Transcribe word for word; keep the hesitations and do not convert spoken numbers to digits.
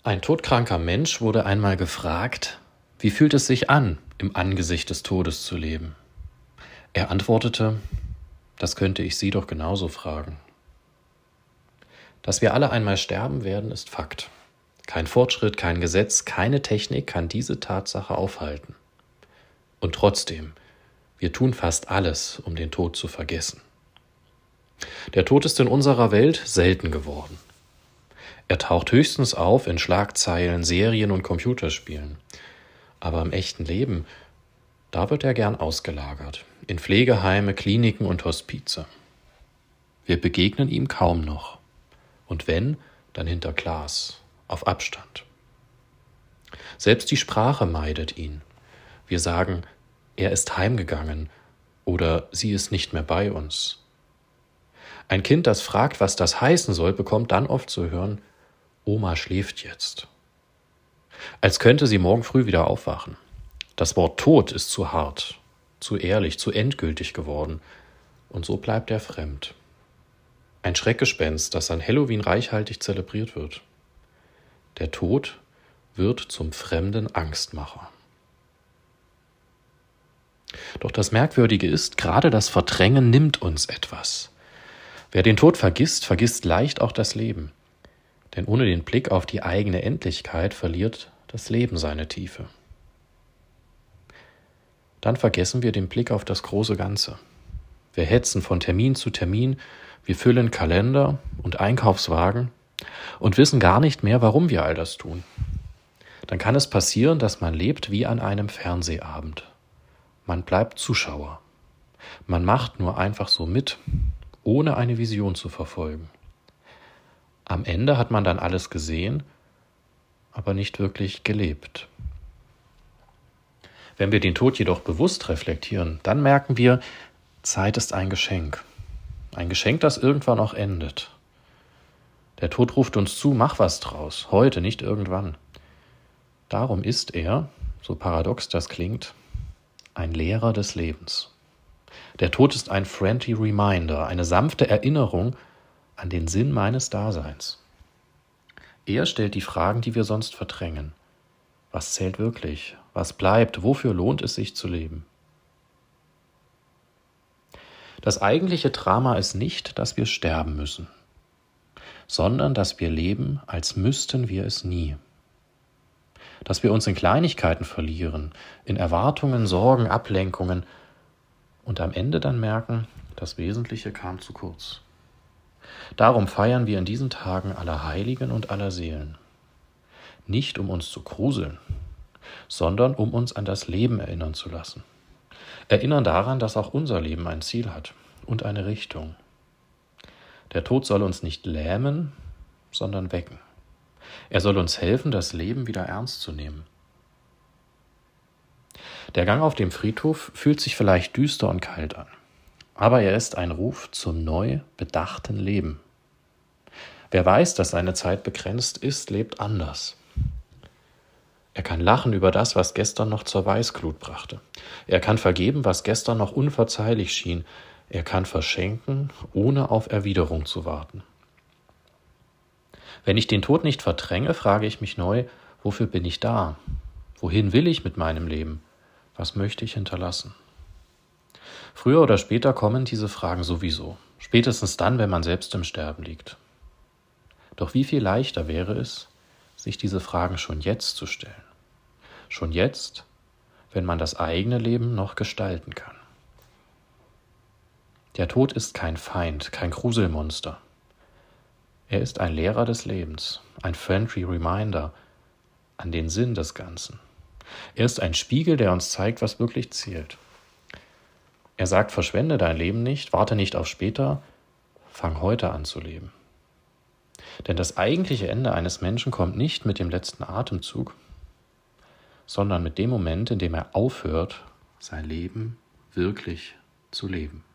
Ein todkranker Mensch wurde einmal gefragt, wie fühlt es sich an, im Angesicht des Todes zu leben? Er antwortete, das könnte ich Sie doch genauso fragen. Dass wir alle einmal sterben werden, ist Fakt. Kein Fortschritt, kein Gesetz, keine Technik kann diese Tatsache aufhalten. Und trotzdem, wir tun fast alles, um den Tod zu vergessen. Der Tod ist in unserer Welt selten geworden. Er taucht höchstens auf in Schlagzeilen, Serien und Computerspielen. Aber im echten Leben, da wird er gern ausgelagert. In Pflegeheime, Kliniken und Hospize. Wir begegnen ihm kaum noch. Und wenn, dann hinter Glas, auf Abstand. Selbst die Sprache meidet ihn. Wir sagen, er ist heimgegangen oder sie ist nicht mehr bei uns. Ein Kind, das fragt, was das heißen soll, bekommt dann oft zu hören, Oma schläft jetzt. Als könnte sie morgen früh wieder aufwachen. Das Wort Tod ist zu hart, zu ehrlich, zu endgültig geworden. Und so bleibt er fremd. Ein Schreckgespenst, das an Halloween reichhaltig zelebriert wird. Der Tod wird zum fremden Angstmacher. Doch das Merkwürdige ist, gerade das Verdrängen nimmt uns etwas. Wer den Tod vergisst, vergisst leicht auch das Leben. Denn ohne den Blick auf die eigene Endlichkeit verliert das Leben seine Tiefe. Dann vergessen wir den Blick auf das große Ganze. Wir hetzen von Termin zu Termin, wir füllen Kalender und Einkaufswagen und wissen gar nicht mehr, warum wir all das tun. Dann kann es passieren, dass man lebt wie an einem Fernsehabend. Man bleibt Zuschauer. Man macht nur einfach so mit, ohne eine Vision zu verfolgen. Am Ende hat man dann alles gesehen, aber nicht wirklich gelebt. Wenn wir den Tod jedoch bewusst reflektieren, dann merken wir, Zeit ist ein Geschenk. Ein Geschenk, das irgendwann auch endet. Der Tod ruft uns zu, mach was draus, heute, nicht irgendwann. Darum ist er, so paradox das klingt, ein Lehrer des Lebens. Der Tod ist ein friendly reminder, eine sanfte Erinnerung an den Sinn meines Daseins. Er stellt die Fragen, die wir sonst verdrängen. Was zählt wirklich? Was bleibt? Wofür lohnt es sich zu leben? Das eigentliche Drama ist nicht, dass wir sterben müssen, sondern dass wir leben, als müssten wir es nie. Dass wir uns in Kleinigkeiten verlieren, in Erwartungen, Sorgen, Ablenkungen und am Ende dann merken, das Wesentliche kam zu kurz. Darum feiern wir in diesen Tagen aller Heiligen und aller Seelen. Nicht um uns zu gruseln, sondern um uns an das Leben erinnern zu lassen. Erinnern daran, dass auch unser Leben ein Ziel hat und eine Richtung. Der Tod soll uns nicht lähmen, sondern wecken. Er soll uns helfen, das Leben wieder ernst zu nehmen. Der Gang auf dem Friedhof fühlt sich vielleicht düster und kalt an, aber er ist ein Ruf zum neu bedachten Leben. Wer weiß, dass seine Zeit begrenzt ist, lebt anders. Er kann lachen über das, was gestern noch zur Weißglut brachte. Er kann vergeben, was gestern noch unverzeihlich schien. Er kann verschenken, ohne auf Erwiderung zu warten. Wenn ich den Tod nicht verdränge, frage ich mich neu, wofür bin ich da? Wohin will ich mit meinem Leben? Was möchte ich hinterlassen? Früher oder später kommen diese Fragen sowieso. Spätestens dann, wenn man selbst im Sterben liegt. Doch wie viel leichter wäre es, sich diese Fragen schon jetzt zu stellen. Schon jetzt, wenn man das eigene Leben noch gestalten kann. Der Tod ist kein Feind, kein Gruselmonster. Er ist ein Lehrer des Lebens, ein friendly reminder an den Sinn des Ganzen. Er ist ein Spiegel, der uns zeigt, was wirklich zählt. Er sagt, verschwende dein Leben nicht, warte nicht auf später, fang heute an zu leben. Denn das eigentliche Ende eines Menschen kommt nicht mit dem letzten Atemzug, sondern mit dem Moment, in dem er aufhört, sein Leben wirklich zu leben.